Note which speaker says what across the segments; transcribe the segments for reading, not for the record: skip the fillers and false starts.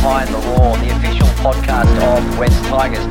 Speaker 1: Behind the Roar, the official podcast of West Tigers.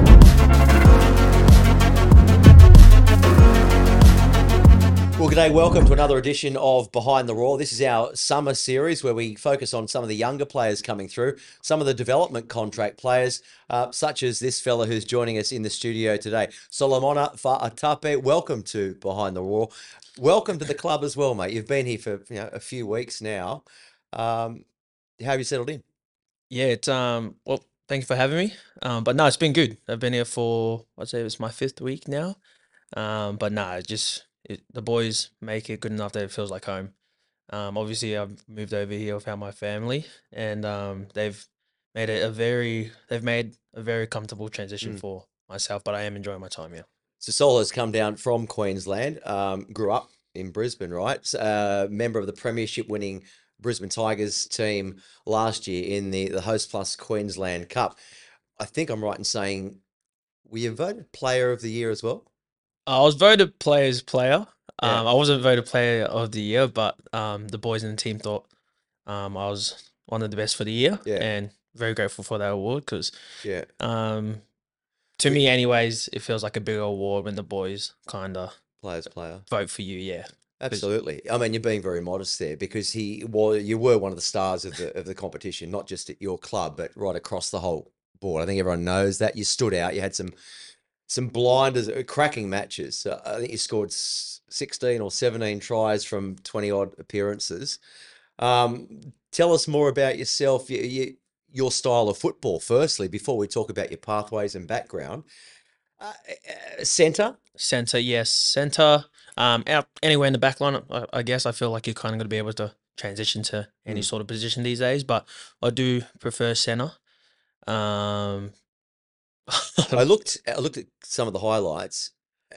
Speaker 2: Well, g'day, welcome to another edition of Behind the Roar. This is our summer series where we focus on some of the younger players coming through, some of the development contract players, such as this fella who's joining us in the studio today. Solomona Fa'atape, welcome to Behind the Roar. Welcome to the club as well, mate. You've been here for a few weeks now. How have you settled in?
Speaker 3: Yeah, it's well, thank you for having me. But no, it's been good. I've been here for I'd say it's my 5th week now. But no, the boys make it good enough that it feels like home. Obviously I've moved over here, I found my family, and they've made a very comfortable transition for myself, but I am enjoying my time here.
Speaker 2: So Sol has come down from Queensland, grew up in Brisbane, right? Member of the premiership winning Brisbane Tigers team last year in the Host Plus Queensland Cup. I think I'm right in saying, were you voted Player of the Year as well?
Speaker 3: I was voted Players Player.
Speaker 2: Yeah.
Speaker 3: I wasn't voted Player of the Year, but the boys in the team thought I was one of the best for the year,
Speaker 2: Yeah.
Speaker 3: and very grateful for that award because
Speaker 2: Yeah.
Speaker 3: to me, anyways, it feels like a bigger award when the boys kind of
Speaker 2: Players player.
Speaker 3: vote for you. Yeah,
Speaker 2: Absolutely. I mean, you're being very modest there because you were one of the stars of the competition, not just at your club, but right across the whole board. I think everyone knows that. You stood out. You had some blinders, cracking matches. I think you scored 16 or 17 tries from 20 odd appearances. Tell us more about yourself, your style of football, firstly, before we talk about your pathways and background. Centre?
Speaker 3: Centre, yes, centre. Out anywhere in the back line, I guess I feel like you're kind of going to be able to transition to any sort of position these days, but I do prefer centre.
Speaker 2: I looked at some of the highlights.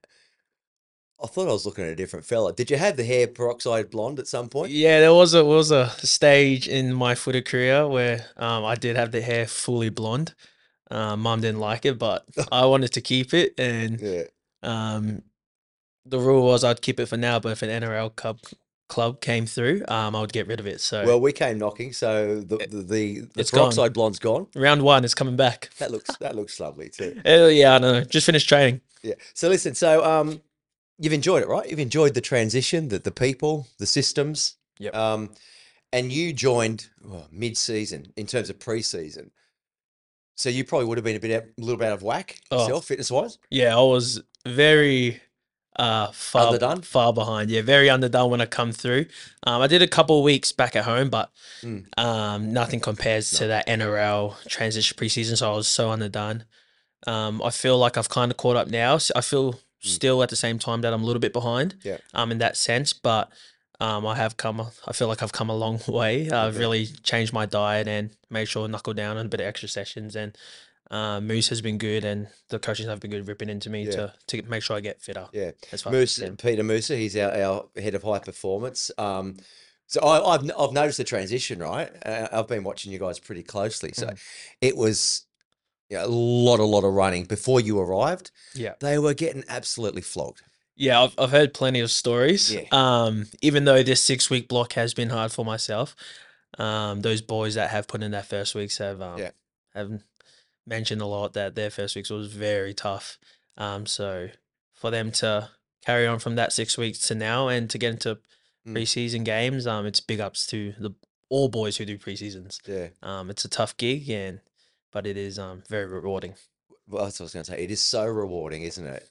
Speaker 2: I thought I was looking at a different fella. Did you have the hair peroxide blonde at some point?
Speaker 3: Yeah, there was a stage in my footy career where I did have the hair fully blonde. Mum didn't like it, but I wanted to keep it, and
Speaker 2: Yeah.
Speaker 3: the rule was I'd keep it for now. But if an NRL club came through, I would get rid of it. So
Speaker 2: Well, we came knocking, so the
Speaker 3: It's
Speaker 2: peroxide blonde's gone.
Speaker 3: round 1 is coming back.
Speaker 2: That looks lovely too.
Speaker 3: Yeah, I know. Just finished training.
Speaker 2: Yeah. So listen, you've enjoyed it, right? You've enjoyed the transition, the people, the systems.
Speaker 3: Yep.
Speaker 2: And you joined mid-season in terms of pre-season. So you probably would have been a little bit out of whack yourself, fitness-wise.
Speaker 3: Yeah, I was very
Speaker 2: Underdone?
Speaker 3: far behind. Yeah, very underdone when I come through. I did a couple of weeks back at home, but nothing compares to that NRL transition preseason. So I was so underdone. I feel like I've kind of caught up now. So I feel still at the same time that I'm a little bit behind.
Speaker 2: Yeah.
Speaker 3: In that sense, but I feel like I've come a long way. I've really changed my diet and made sure to knuckle down on a bit of extra sessions, and Moose has been good, and the coaches have been good ripping into me to make sure I get fitter.
Speaker 2: Yeah.
Speaker 3: As far as
Speaker 2: Peter Musa, he's our head of high performance. So I've noticed the transition, right? I've been watching you guys pretty closely. So it was a lot of running before you arrived.
Speaker 3: Yeah.
Speaker 2: They were getting absolutely flogged.
Speaker 3: Yeah, I've heard plenty of stories.
Speaker 2: Yeah.
Speaker 3: Even though this 6-week block has been hard for myself, those boys that have put in that first weeks have mentioned a lot that their first weeks was very tough. So for them to carry on from that 6 weeks to now and to get into preseason games, it's big ups to all boys who do preseasons.
Speaker 2: Yeah.
Speaker 3: It's a tough gig, but it is very rewarding.
Speaker 2: Well, that's what I was going to say. It is so rewarding, isn't it?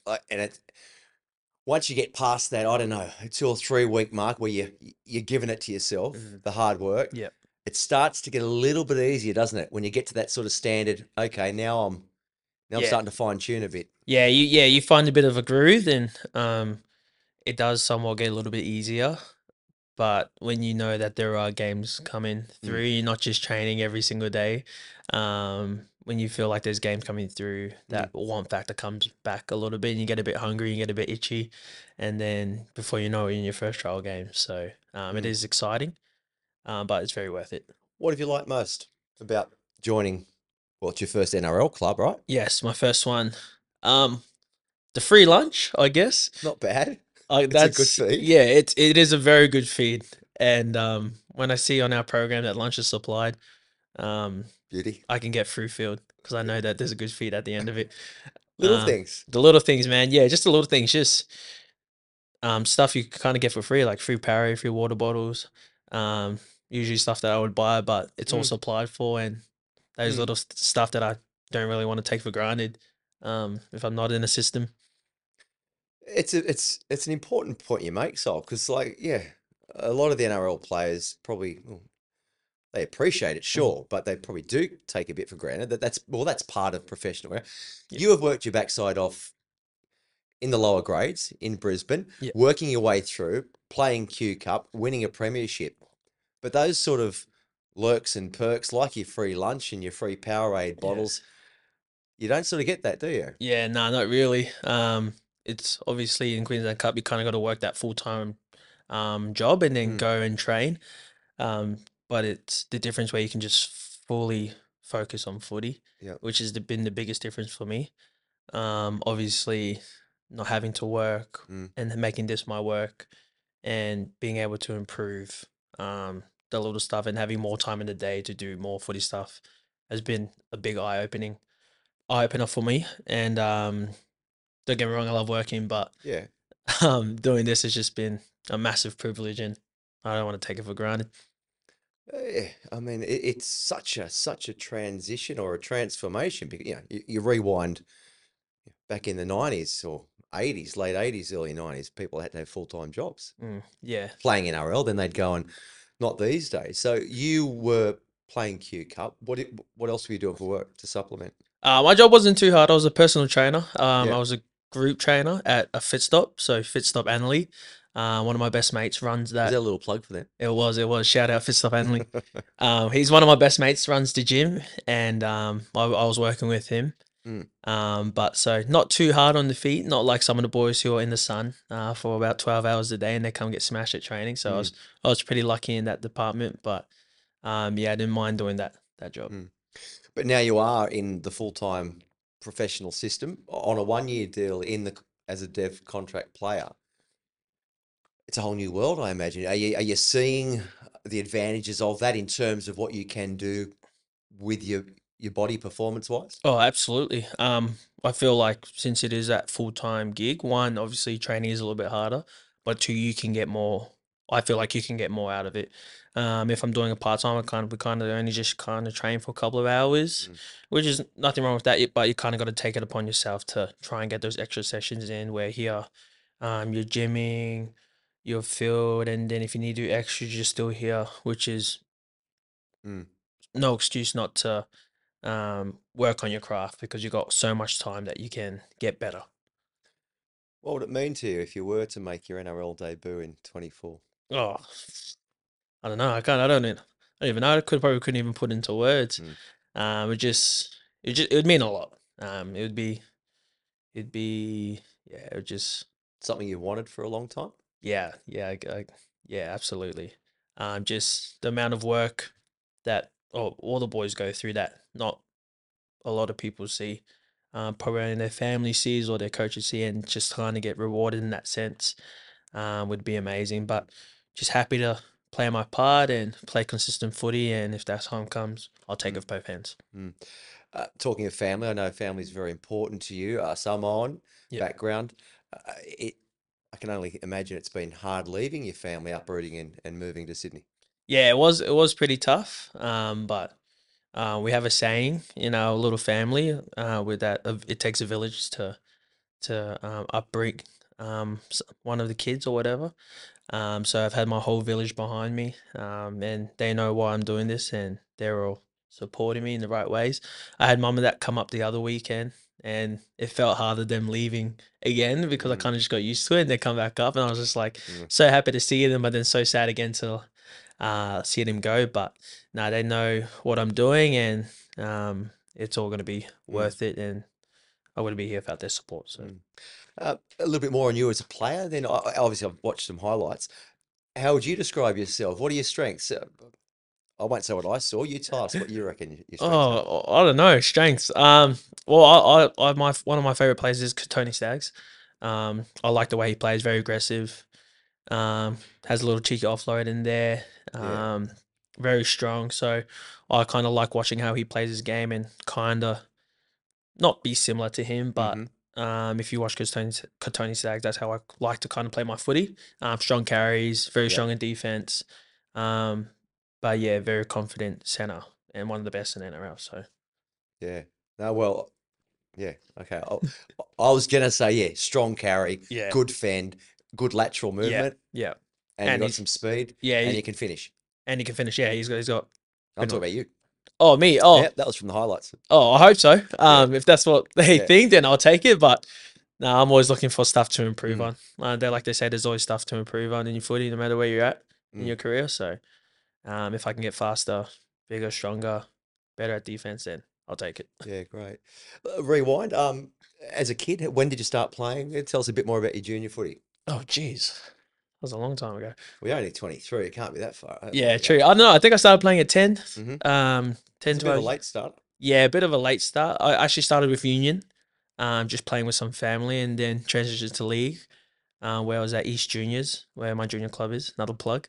Speaker 2: Once you get past that, I don't know, 2 or 3 week mark where you're giving it to yourself, the hard work.
Speaker 3: Yep.
Speaker 2: It starts to get a little bit easier, doesn't it? When you get to that sort of standard, okay, now I'm starting to fine tune a bit.
Speaker 3: Yeah, you find a bit of a groove, and it does somewhat get a little bit easier. But when you know that there are games coming through, you're not just training every single day. When you feel like there's games coming through, that want factor comes back a little bit, and you get a bit hungry, you get a bit itchy, and then before you know it, you're in your first trial game. So it is exciting, but it's very worth it.
Speaker 2: What have you liked most about joining? Well, it's your first NRL club, right?
Speaker 3: Yes, my first one. The free lunch, I guess.
Speaker 2: Not bad.
Speaker 3: That's
Speaker 2: a good feed.
Speaker 3: Yeah, it is a very good feed. And when I see on our program that lunch is supplied,
Speaker 2: Beauty.
Speaker 3: I can get through field because I know that there's a good feed at the end of it.
Speaker 2: Little
Speaker 3: Um,
Speaker 2: things.
Speaker 3: the little things, man. Yeah, just the little things. Just stuff you kind of get for free, like free Powerade, free water bottles. Um, usually stuff that I would buy, but it's all
Speaker 2: Mm,
Speaker 3: supplied for, and those
Speaker 2: mm.
Speaker 3: little stuff that I don't really want to take for granted. If I'm not in a system.
Speaker 2: It's an important point you make, Sol, because like yeah, a lot of the NRL players probably well, they appreciate it,
Speaker 3: Mhm.
Speaker 2: sure, but they probably do take a bit for granted that's part of professional. Right?
Speaker 3: Yeah,
Speaker 2: You have worked your backside off in the lower grades in Brisbane,
Speaker 3: yeah,
Speaker 2: working your way through, playing Q Cup, winning a premiership. But those sort of lurks and perks, like your free lunch and your free Powerade
Speaker 3: yeah.
Speaker 2: bottles, you don't sort of get that, do you?
Speaker 3: Yeah, no, not really. It's obviously in Queensland Cup, you kind of got to work that full time job and then
Speaker 2: Mm,
Speaker 3: go and train. Um, but it's the difference where you can just fully focus on footy,
Speaker 2: yeah.
Speaker 3: which has been the biggest difference for me. Obviously, not having to work
Speaker 2: Mm,
Speaker 3: and making this my work and being able to improve the little stuff and having more time in the day to do more footy stuff has been a big eye opener for me. And don't get me wrong, I love working, but
Speaker 2: yeah.
Speaker 3: doing this has just been a massive privilege, and I don't want to take it for granted.
Speaker 2: Yeah, I mean, it's such a transition or a transformation because you rewind back in the 90s or 80s, late 80s, early 90s, people had to have full-time jobs
Speaker 3: Yeah.
Speaker 2: playing NRL, then they'd go and not these days. So you were playing Q Cup. What else were you doing for work to supplement?
Speaker 3: My job wasn't too hard. I was a personal trainer.
Speaker 2: Yeah.
Speaker 3: I was a group trainer at a Fit Stop, so Fit Stop Annerley. One of my best mates runs
Speaker 2: Was that
Speaker 3: that.
Speaker 2: a little plug for them?
Speaker 3: It was. Shout out Fit Stop Annerley. He's one of my best mates, runs the gym, and I was working with him.
Speaker 2: Mm,
Speaker 3: But so not too hard on the feet, not like some of the boys who are in the sun for about 12 hours a day and they come get smashed at training. So
Speaker 2: mm,
Speaker 3: I was pretty lucky in that department, but yeah, I didn't mind doing that job.
Speaker 2: mm. But now you are in the full-time professional system on a one-year deal as a dev contract player. It's a whole new world, I imagine. Are you seeing the advantages of that in terms of what you can do with your body performance wise?
Speaker 3: Oh, absolutely. I feel like since it is that full-time gig, one, obviously training is a little bit harder, but two, you can get more. I feel like you can get more out of it. If I'm doing a part-time, we kind of only just kind of train for a couple of hours,
Speaker 2: Mm,
Speaker 3: which is nothing wrong with that, but you kind of got to take it upon yourself to try and get those extra sessions in where here, you're gymming, you're filled, and then if you need to do extras, you're still here, which is
Speaker 2: mm.
Speaker 3: no excuse not to work on your craft because you got so much time that you can get better.
Speaker 2: What would it mean to you if you were to make your NRL debut in 24?
Speaker 3: Oh, I don't know. I don't even know. Probably couldn't even put into words.
Speaker 2: Mm.
Speaker 3: It would mean a lot. It'd be, yeah, it would just,
Speaker 2: Something you wanted for a long time?
Speaker 3: yeah, absolutely. Just the amount of work that all the boys go through that not a lot of people see, probably their family sees or their coaches see, and just kind of get rewarded in that sense would be amazing. But just happy to play my part and play consistent footy, and if that time comes, I'll take it
Speaker 2: Mm,
Speaker 3: with both hands.
Speaker 2: mm. Talking of family, I know family is very important to you. Samoan
Speaker 3: Yep.
Speaker 2: background. I can only imagine it's been hard leaving your family, uprooting and moving to Sydney.
Speaker 3: Yeah, it was pretty tough. But we have a saying in our little family with that it takes a village to upbring one of the kids or whatever. So I've had my whole village behind me, and they know why I'm doing this, and they're all supporting me in the right ways. I had mum and dad come up the other weekend, and it felt harder them leaving again because I
Speaker 2: Mm,
Speaker 3: kind of just got used to it, and they come back up, and I was just like
Speaker 2: mm,
Speaker 3: so happy to see them, but then so sad again to see them go. But no, they know what I'm doing, and it's all going to be
Speaker 2: mm,
Speaker 3: worth it, and I wouldn't be here without their support. So.
Speaker 2: mm. A little bit more on you as a player, then obviously I've watched some highlights. How would you describe yourself? What are your strengths? I won't say what I saw. You tell us what you reckon your strengths are.
Speaker 3: Oh, I don't know strengths. Well, my one of my favorite players is Tony Staggs. I like the way he plays, very aggressive. Has a little cheeky offload in there.
Speaker 2: Yeah.
Speaker 3: Um, very strong. So I kind of like watching how he plays his game and kind of not be similar to him, but if you watch Kotoni Staggs, that's how I like to kind of play my footy. Strong carries, very
Speaker 2: Yep.
Speaker 3: strong in defense. But yeah, very confident center and one of the best in NRL. So
Speaker 2: Yeah. No, well, yeah. Okay. I was gonna say, yeah, strong carry,
Speaker 3: Yeah.
Speaker 2: good fend, good lateral movement,
Speaker 3: yeah,
Speaker 2: and
Speaker 3: And
Speaker 2: you got
Speaker 3: he's-
Speaker 2: some speed,
Speaker 3: yeah,
Speaker 2: and
Speaker 3: he-
Speaker 2: you can finish.
Speaker 3: and he can finish. Yeah, he's got.
Speaker 2: I'm
Speaker 3: Good
Speaker 2: talking about you.
Speaker 3: Oh, me. Oh,
Speaker 2: Yeah, that was from the highlights.
Speaker 3: I hope so. If that's what they
Speaker 2: Yeah.
Speaker 3: think, then I'll take it. But no, I'm always looking for stuff to improve
Speaker 2: Mm.
Speaker 3: on. They like they say, there's always stuff to improve on in your footy, no matter where you're at in
Speaker 2: Mm.
Speaker 3: your career. So, if I can get faster, bigger, stronger, better at defense, then I'll take it.
Speaker 2: Yeah, great. Rewind. As a kid, when did you start playing? Tell us a bit more about your junior footy.
Speaker 3: Oh, jeez, that was a long time ago.
Speaker 2: We're only 23. It can't be that far.
Speaker 3: Yeah, true. I don't know. I think I started playing at 10.
Speaker 2: Mhm.
Speaker 3: 10
Speaker 2: It's a bit of a
Speaker 3: 12.
Speaker 2: late start.
Speaker 3: Yeah, a bit of a late start. I actually started with Union, just playing with some family, and then transitioned to league, where I was at East Juniors, where my junior club is. Another plug.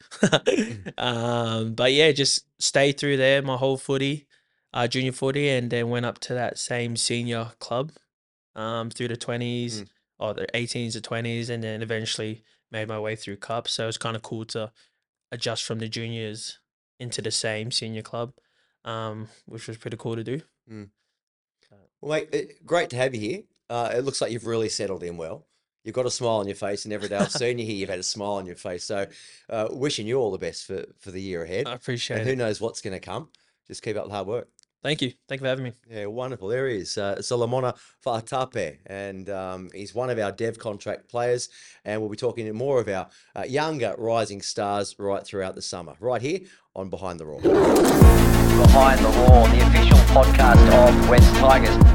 Speaker 3: But yeah, just stayed through there my whole footy, junior footy, and then went up to that same senior club, through the 20s or the 18s to 20s, and then eventually made my way through Cup. So it was kind of cool to adjust from the juniors into the same senior club, which was pretty cool to do.
Speaker 2: Well, mate, great to have you here. It looks like you've really settled in well. You've got a smile on your face, and every day I've seen you here, you've had a smile on your face. So, wishing you all the best for the year ahead.
Speaker 3: I appreciate
Speaker 2: And who
Speaker 3: it.
Speaker 2: knows what's going to come. Just keep up the hard work.
Speaker 3: Thank you. Thank you for having me.
Speaker 2: Yeah, wonderful. There he is, Solomona Faatape, and he's one of our dev contract players. And we'll be talking more of our younger rising stars right throughout the summer, right here on Behind the Roar.
Speaker 1: Behind the Roar, the official podcast of West Tigers.